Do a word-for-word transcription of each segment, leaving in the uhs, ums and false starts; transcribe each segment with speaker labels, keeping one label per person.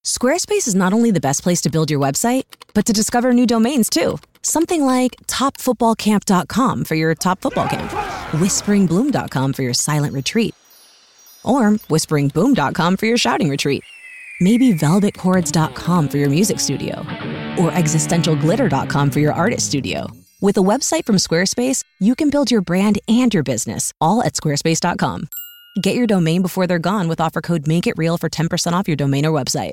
Speaker 1: Squarespace is not only the best place to build your website, but to discover new domains too. Something like top football camp dot com for your top football camp, whispering bloom dot com for your silent retreat, or whispering boom dot com for your shouting retreat. Maybe velvet chords dot com for your music studio, or existential glitter dot com for your artist studio. With a website from Squarespace, you can build your brand and your business all at squarespace dot com. Get your domain before they're gone with offer code MAKEITREAL for ten percent off your domain or website.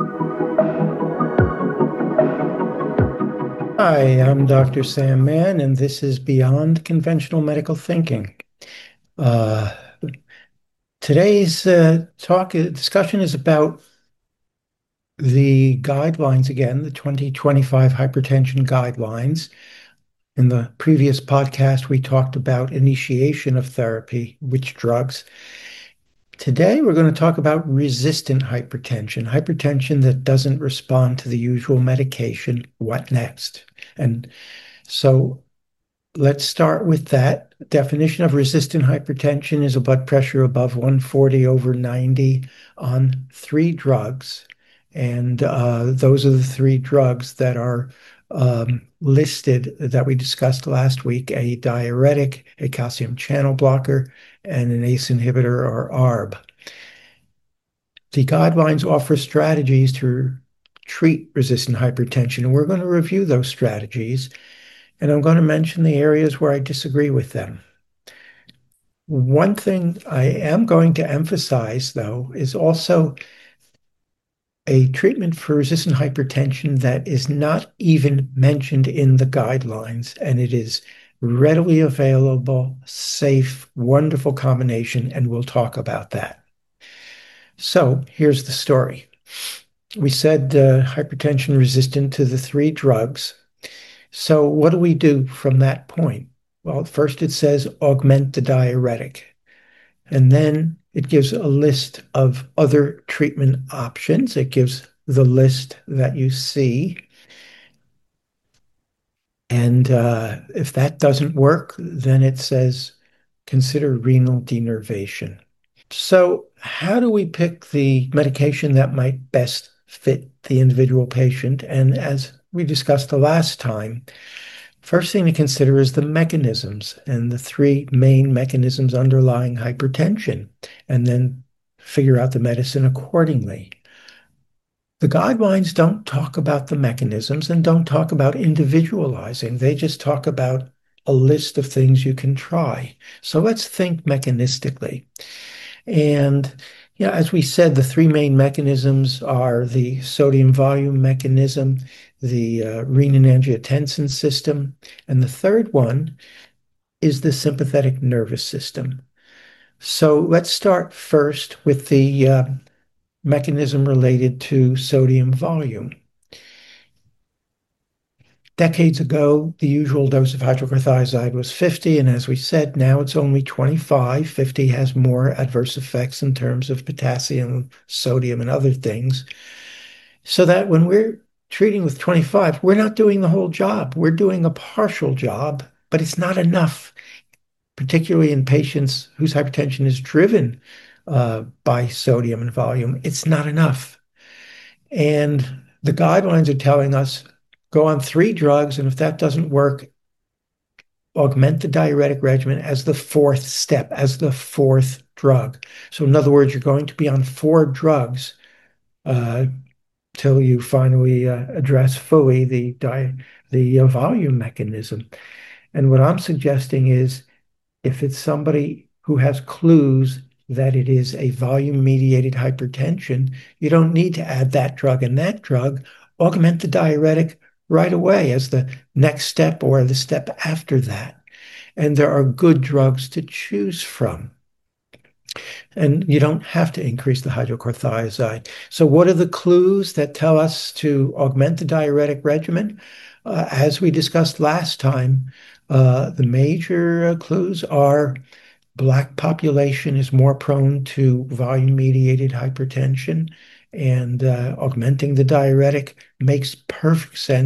Speaker 2: Hi, I'm Doctor Sam Mann, and this is Beyond Conventional Medical Thinking. Uh, today's uh, talk uh, discussion is about the guidelines again, the twenty twenty-five hypertension guidelines. In the previous podcast, we talked about initiation of therapy, which drugs. Today, we're going to talk about resistant hypertension, hypertension that doesn't respond to the usual medication. What next? And so let's start with that. Definition of resistant hypertension is a blood pressure above one forty over ninety on three drugs. And uh, those are the three drugs that are um, listed that we discussed last week: a diuretic, a calcium channel blocker, and an A C E inhibitor or A R B. The guidelines offer strategies to treat resistant hypertension, and we're going to review those strategies, and I'm going to mention the areas where I disagree with them. One thing I am going to emphasize, though, is also a treatment for resistant hypertension that is not even mentioned in the guidelines, and it is readily available, safe, wonderful combination, and we'll talk about that. So here's the story. We said uh, hypertension resistant to the three drugs. So what do we do from that point? Well, first it says augment the diuretic, and then it gives a list of other treatment options. It gives the list that you see. And uh, if that doesn't work, then it says consider renal denervation. So how do we pick the medication that might best fit the individual patient? And as we discussed the last time, first thing to consider is the mechanisms and the three main mechanisms underlying hypertension, and then figure out the medicine accordingly. The guidelines don't talk about the mechanisms and don't talk about individualizing. They just talk about a list of things you can try. So let's think mechanistically. And yeah, as we said, the three main mechanisms are the sodium volume mechanism, the uh, renin-angiotensin system, and the third one is the sympathetic nervous system. So let's start first with the uh, mechanism related to sodium volume. Decades ago, the usual dose of hydrochlorothiazide was fifty, and as we said, now it's only twenty-five. fifty has more adverse effects in terms of potassium, sodium, and other things. So that when we're treating with twenty-five, we're not doing the whole job. We're doing a partial job, but it's not enough, particularly in patients whose hypertension is driven uh, by sodium and volume. It's not enough. And the guidelines are telling us go on three drugs, and if that doesn't work, augment the diuretic regimen as the fourth step, as the fourth drug. So in other words, you're going to be on four drugs uh, till you finally uh, address fully the, di the uh, volume mechanism. And what I'm suggesting is if it's somebody who has clues that it is a volume-mediated hypertension, you don't need to add that drug and that drug. Augment the diuretic right away as the next step or the step after that. And there are good drugs to choose from. And you don't have to increase the hydrochlorothiazide. So what are the clues that tell us to augment the diuretic regimen? Uh, as we discussed last time, uh, the major uh, clues are Black population is more prone to volume-mediated hypertension, and uh, augmenting the diuretic makes perfect sense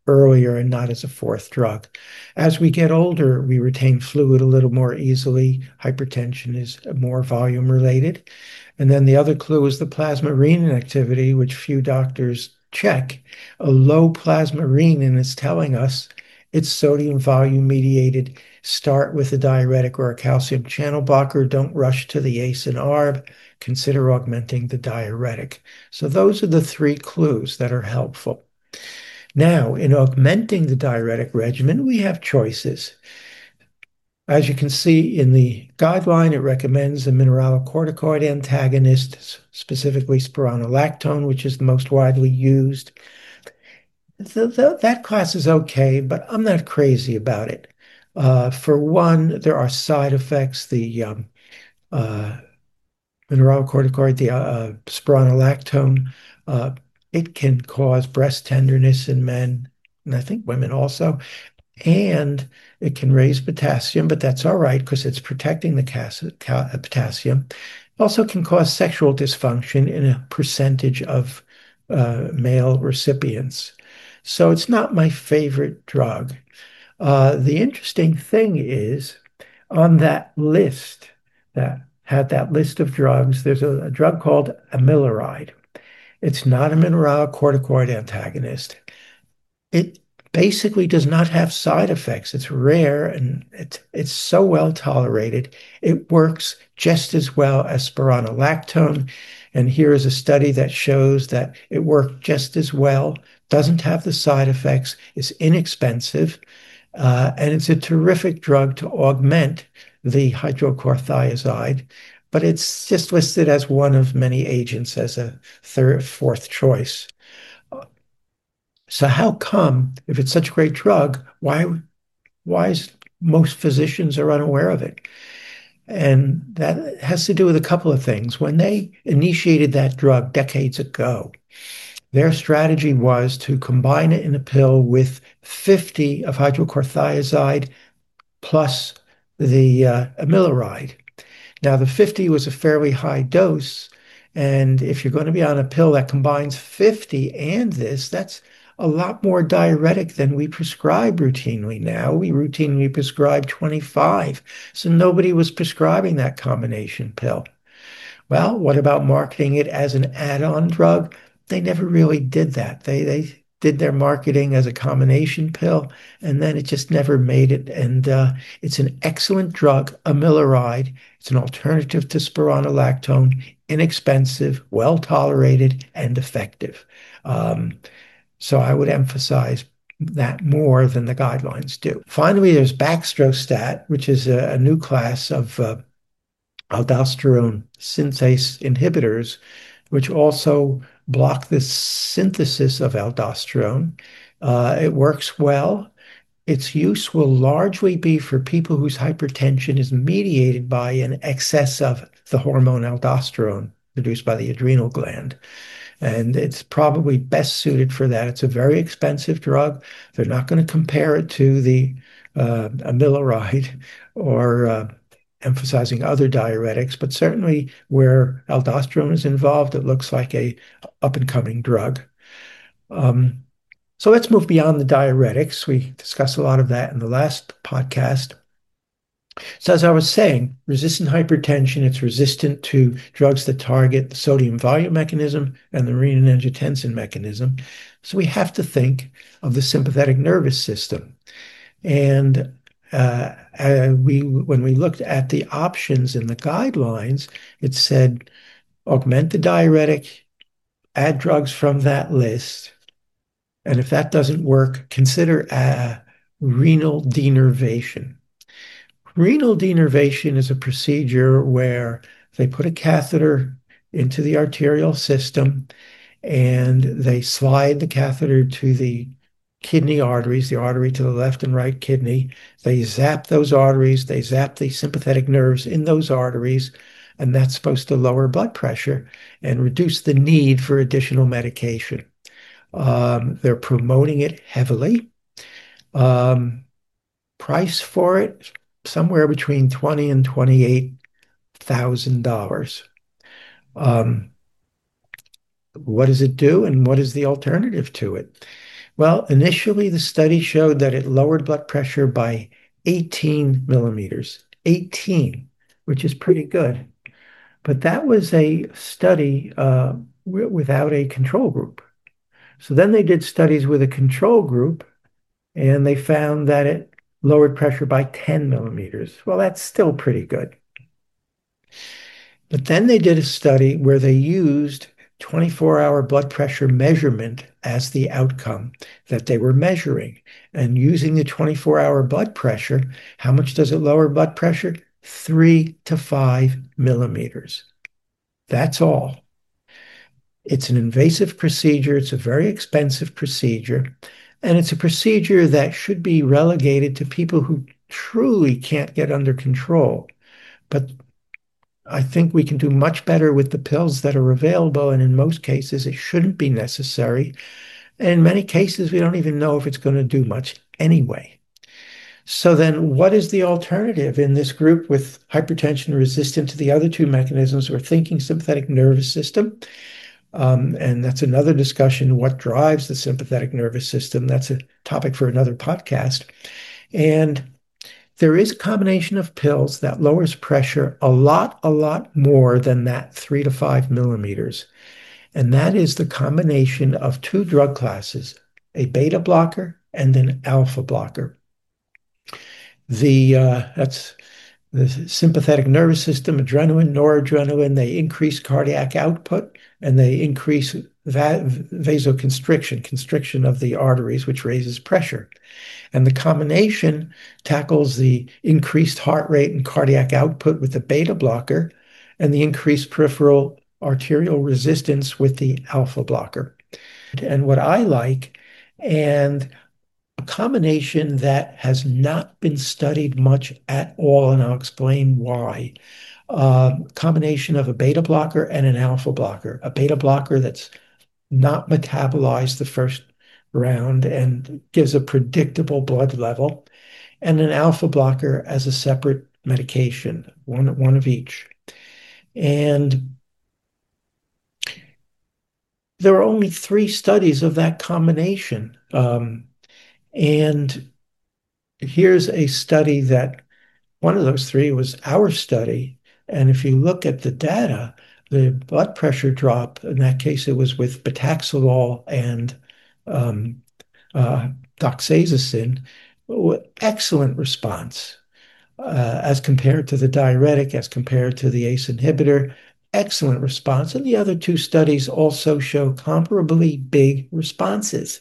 Speaker 2: earlier and not as a fourth drug. As we get older, we retain fluid a little more easily. Hypertension is more volume related. And then the other clue is the plasma renin activity, which few doctors check. A low plasma renin is telling us it's sodium volume mediated. Start with a diuretic or a calcium channel blocker. Don't rush to the A C E and A R B. Consider augmenting the diuretic. So those are the three clues that are helpful. Now, in augmenting the diuretic regimen, we have choices. As you can see in the guideline, it recommends a mineralocorticoid antagonist, specifically spironolactone, which is the most widely used. The, the, that class is okay, but I'm not crazy about it. Uh, for one, there are side effects. The um, uh, mineralocorticoid, the uh, spironolactone, uh, it can cause breast tenderness in men, and I think women also. And it can raise potassium, but that's all right because it's protecting the potassium. It also can cause sexual dysfunction in a percentage of uh, male recipients. So it's not my favorite drug. Uh, the interesting thing is on that list, that had that list of drugs, there's a, a drug called amiloride. It's not a mineralocorticoid antagonist. It basically does not have side effects. It's rare and it's it's so well tolerated. It works just as well as spironolactone. And here is a study that shows that it worked just as well, doesn't have the side effects, is inexpensive, uh, and it's a terrific drug to augment the hydrochlorothiazide. But it's just listed as one of many agents as a third, fourth choice. So how come, if it's such a great drug, why why is most physicians are unaware of it? And that has to do with a couple of things. When they initiated that drug decades ago, their strategy was to combine it in a pill with fifty of hydrochlorothiazide plus the uh, amiloride. Now, the fifty was a fairly high dose. And if you're going to be on a pill that combines fifty and this, that's a lot more diuretic than we prescribe routinely now. We routinely prescribe twenty-five. So nobody was prescribing that combination pill. Well, what about marketing it as an add-on drug? They never really did that. They they did their marketing as a combination pill, and then it just never made it. And uh, it's an excellent drug, amiloride. It's an alternative to spironolactone, inexpensive, well tolerated, and effective. Um, so I would emphasize that more than the guidelines do. Finally, there's baxdrostat, which is a, a new class of uh, aldosterone synthase inhibitors, which also block the synthesis of aldosterone. Uh, it works well. Its use will largely be for people whose hypertension is mediated by an excess of the hormone aldosterone produced by the adrenal gland. And it's probably best suited for that. It's a very expensive drug. They're not going to compare it to the uh, amiloride or uh, emphasizing other diuretics, but certainly where aldosterone is involved, it looks like a up-and-coming drug. Um, so let's move beyond the diuretics. We discussed a lot of that in the last podcast. So as I was saying, resistant hypertension, it's resistant to drugs that target the sodium volume mechanism and the renin-angiotensin mechanism. So we have to think of the sympathetic nervous system. And uh, uh, we, when we looked at the options in the guidelines, it said augment the diuretic, add drugs from that list. And if that doesn't work, consider uh, renal denervation. Renal denervation is a procedure where they put a catheter into the arterial system and they slide the catheter to the kidney arteries, the artery to the left and right kidney. They zap those arteries, they zap the sympathetic nerves in those arteries, and that's supposed to lower blood pressure and reduce the need for additional medication. Um, they're promoting it heavily. Um, price for it, somewhere between twenty thousand and twenty-eight thousand dollars. Um, what does it do and what is the alternative to it? Well, initially, the study showed that it lowered blood pressure by eighteen millimeters, eighteen, which is pretty good. But that was a study uh, w- without a control group. So then they did studies with a control group, and they found that it lowered pressure by ten millimeters. Well, that's still pretty good. But then they did a study where they used twenty-four hour blood pressure measurement as the outcome that they were measuring. And using the twenty-four hour blood pressure, how much does it lower blood pressure? Three to five millimeters. That's all. It's an invasive procedure. It's a very expensive procedure. And it's a procedure that should be relegated to people who truly can't get under control. But I think we can do much better with the pills that are available. And in most cases, it shouldn't be necessary. And in many cases, we don't even know if it's going to do much anyway. So then what is the alternative in this group with hypertension resistant to the other two mechanisms? We're thinking sympathetic nervous system. Um, and that's another discussion, what drives the sympathetic nervous system. That's a topic for another podcast. And there is a combination of pills that lowers pressure a lot, a lot more than that three to five millimeters. And that is the combination of two drug classes, a beta blocker and an alpha blocker. The uh, that's the sympathetic nervous system, adrenaline, noradrenaline, they increase cardiac output and they increase va vasoconstriction, constriction of the arteries, which raises pressure. And the combination tackles the increased heart rate and cardiac output with the beta blocker and the increased peripheral arterial resistance with the alpha blocker. And what I like, and a combination that has not been studied much at all, and I'll explain why. Uh, combination of a beta blocker and an alpha blocker. A beta blocker that's not metabolized the first round and gives a predictable blood level, and an alpha blocker as a separate medication, one, one of each. And there are only three studies of that combination. Um, and here's a study that one of those three was our study. And if you look at the data, the blood pressure drop, in that case, it was with betaxolol and um, uh, doxazosin, excellent response uh, as compared to the diuretic, as compared to the ACE inhibitor, excellent response. And the other two studies also show comparably big responses.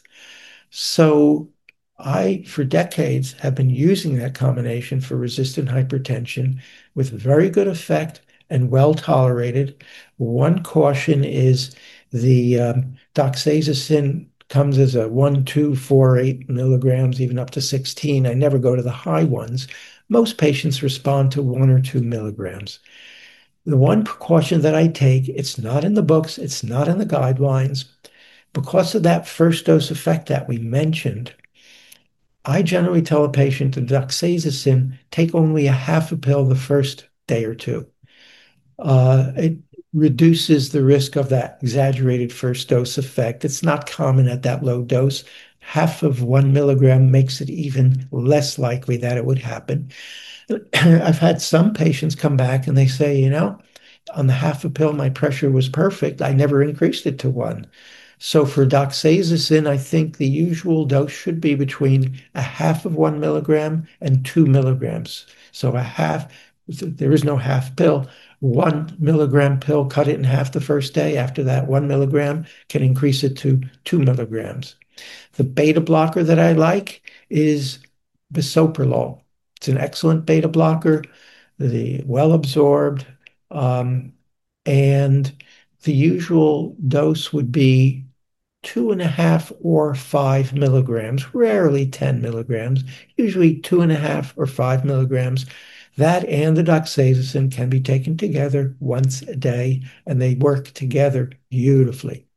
Speaker 2: So I, for decades, have been using that combination for resistant hypertension with very good effect and well tolerated. One caution is the um, doxazosin comes as a one, two, four, eight milligrams, even up to sixteen. I never go to the high ones. Most patients respond to one or two milligrams. The one precaution that I take, it's not in the books, it's not in the guidelines, because of that first dose effect that we mentioned, I generally tell a patient to doxazosin, take only a half a pill the first day or two. Uh, it reduces the risk of that exaggerated first dose effect. It's not common at that low dose. Half of one milligram makes it even less likely that it would happen. I've had some patients come back and they say, you know, on the half a pill, my pressure was perfect. I never increased it to one. So for doxazosin, I think the usual dose should be between a half of one milligram and two milligrams. So a half, there is no half pill. One milligram pill, cut it in half the first day. After that, one milligram can increase it to two milligrams. The beta blocker that I like is bisoprolol. It's an excellent beta blocker, the well absorbed, um, and the usual dose would be two and a half or five milligrams, rarely ten milligrams, usually two and a half or five milligrams. That and the doxazosin can be taken together once a day, and they work together beautifully.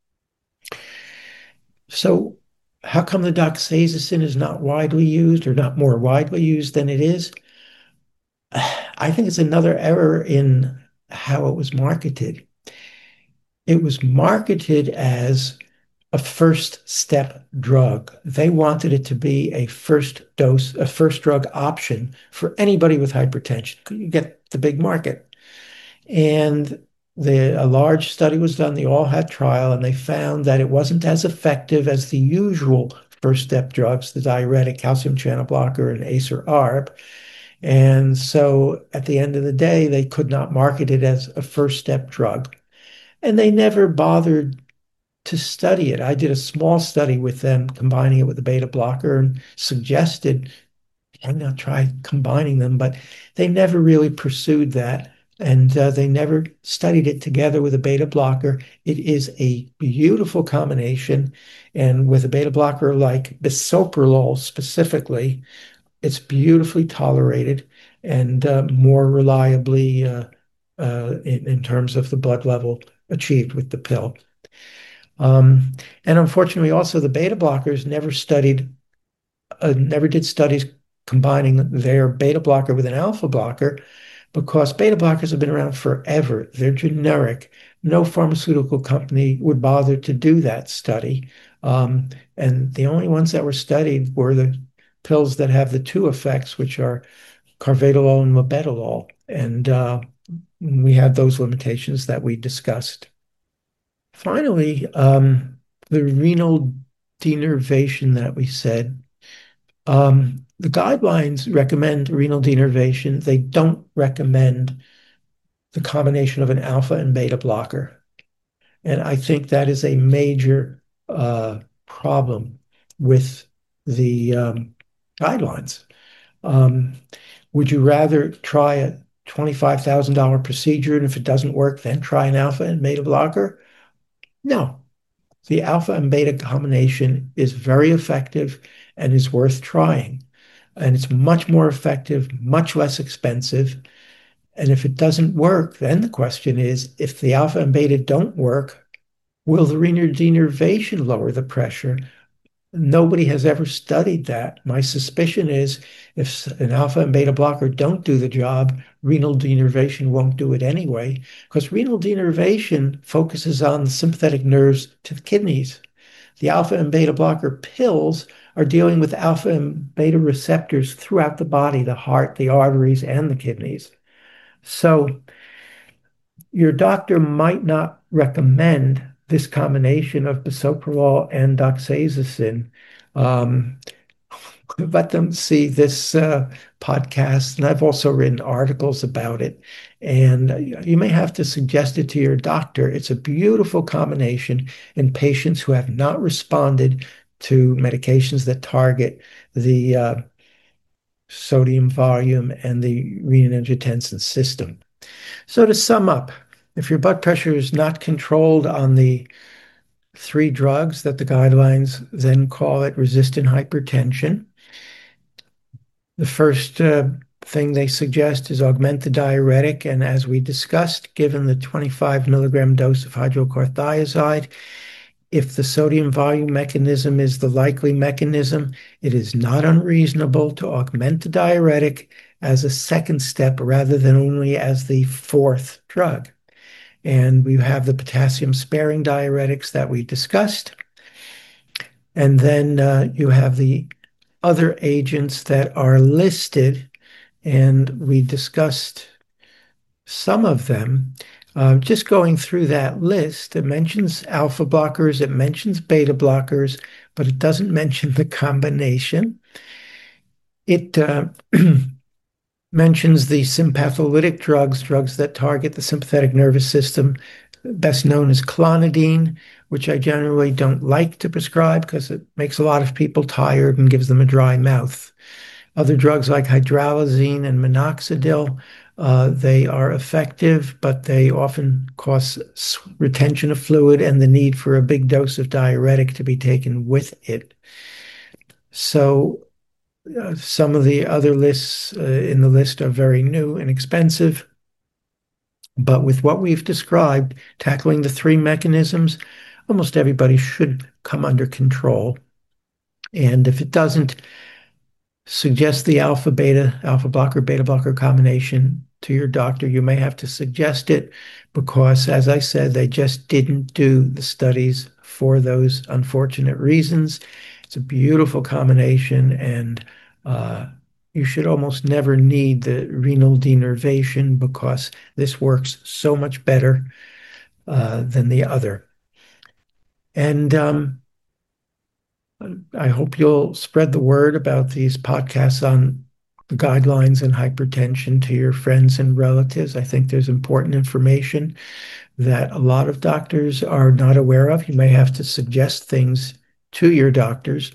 Speaker 2: So how come the doxazosin is not widely used or not more widely used than it is? I think it's another error in how it was marketed. It was marketed as a first step drug. They wanted it to be a first dose, a first drug option for anybody with hypertension. You get the big market. And the, a large study was done, the All Hat trial, and they found that it wasn't as effective as the usual first step drugs, the diuretic, calcium channel blocker, and ACE or ARB. And so at the end of the day, they could not market it as a first step drug. And they never bothered to study it. I did a small study with them, combining it with a beta blocker, and suggested why not try combining them, but they never really pursued that. And uh, they never studied it together with a beta blocker. It is a beautiful combination. And with a beta blocker like bisoprolol specifically, it's beautifully tolerated and uh, more reliably uh, uh, in, in terms of the blood level achieved with the pill. Um, and unfortunately, also the beta blockers never studied, uh, never did studies combining their beta blocker with an alpha blocker, because beta blockers have been around forever. They're generic. No pharmaceutical company would bother to do that study. Um, and the only ones that were studied were the pills that have the two effects, which are carvedilol and mebendazole. And uh, we have those limitations that we discussed. Finally, um, the renal denervation that we said. Um, the guidelines recommend renal denervation. They don't recommend the combination of an alpha and beta blocker. And I think that is a major uh, problem with the um, guidelines. Um, would you rather try a twenty-five thousand dollars procedure, and if it doesn't work, then try an alpha and beta blocker? No. The alpha and beta combination is very effective and is worth trying. And it's much more effective, much less expensive. And if it doesn't work, then the question is, if the alpha and beta don't work, will the renal denervation lower the pressure? Nobody has ever studied that. My suspicion is if an alpha and beta blocker don't do the job, renal denervation won't do it anyway, because renal denervation focuses on the sympathetic nerves to the kidneys. The alpha and beta blocker pills are dealing with alpha and beta receptors throughout the body, the heart, the arteries, and the kidneys. So your doctor might not recommend this combination of bisoprolol and doxazosin. Um, let them see this uh, podcast, and I've also written articles about it. And you may have to suggest it to your doctor. It's a beautiful combination in patients who have not responded to medications that target the uh, sodium volume and the renin-angiotensin system. So to sum up, if your blood pressure is not controlled on the three drugs that the guidelines then call it resistant hypertension, the first uh, thing they suggest is augment the diuretic. And as we discussed, given the twenty-five milligram dose of hydrochlorothiazide, if the sodium volume mechanism is the likely mechanism, it is not unreasonable to augment the diuretic as a second step rather than only as the fourth drug. And we have the potassium-sparing diuretics that we discussed. And then uh, you have the other agents that are listed, and we discussed some of them. Uh, just going through that list, it mentions alpha blockers, it mentions beta blockers, but it doesn't mention the combination. It uh, mentions the sympatholytic drugs, drugs that target the sympathetic nervous system, best known as clonidine, which I generally don't like to prescribe because it makes a lot of people tired and gives them a dry mouth. Other drugs like hydralazine and minoxidil, uh, they are effective, but they often cause retention of fluid and the need for a big dose of diuretic to be taken with it. So uh, some of the other lists uh, in the list are very new and expensive. But with what we've described, tackling the three mechanisms, almost everybody should come under control. And if it doesn't, suggest the alpha beta, alpha blocker, beta blocker combination to your doctor. You may have to suggest it because, as I said, they just didn't do the studies for those unfortunate reasons. It's a beautiful combination, and uh, you should almost never need the renal denervation because this works so much better uh, than the other. And um, I hope you'll spread the word about these podcasts on the guidelines and hypertension to your friends and relatives. I think there's important information that a lot of doctors are not aware of. You may have to suggest things to your doctors.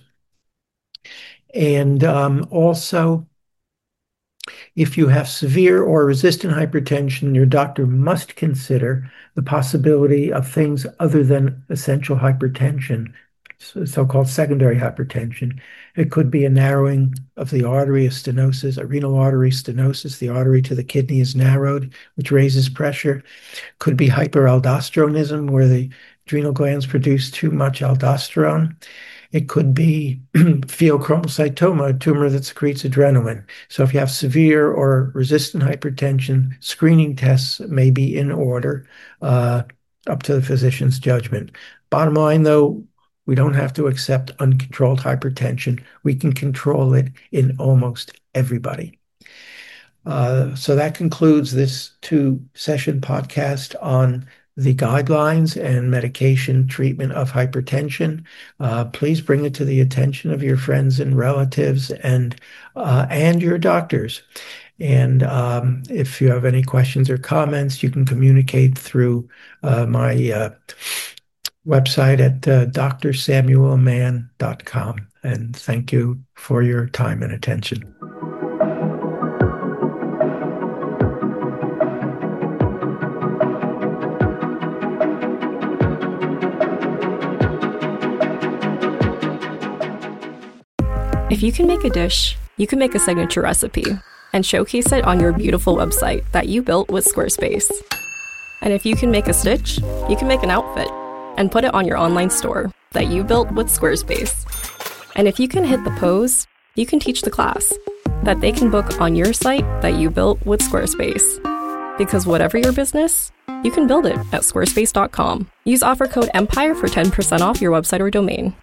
Speaker 2: And um, also, if you have severe or resistant hypertension, your doctor must consider the possibility of things other than essential hypertension, so-called secondary hypertension. It could be a narrowing of the artery, a stenosis, a renal artery stenosis. The artery to the kidney is narrowed, which raises pressure. Could be hyperaldosteronism, where the adrenal glands produce too much aldosterone. It could be pheochromocytoma, a tumor that secretes adrenaline. So if you have severe or resistant hypertension, screening tests may be in order, uh, up to the physician's judgment. Bottom line, though, we don't have to accept uncontrolled hypertension. We can control it in almost everybody. Uh, so that concludes this two-session podcast on the guidelines and medication treatment of hypertension. Uh, please bring it to the attention of your friends and relatives and uh, and your doctors. And um, if you have any questions or comments, you can communicate through uh, my uh, website at uh, d r samuel mann dot com. And thank you for your time and attention.
Speaker 3: If you can make a dish, you can make a signature recipe and showcase it on your beautiful website that you built with Squarespace. And if you can make a stitch, you can make an outfit and put it on your online store that you built with Squarespace. And if you can hit the pose, you can teach the class that they can book on your site that you built with Squarespace. Because whatever your business, you can build it at squarespace dot com. Use offer code EMPIRE for ten percent off your website or domain.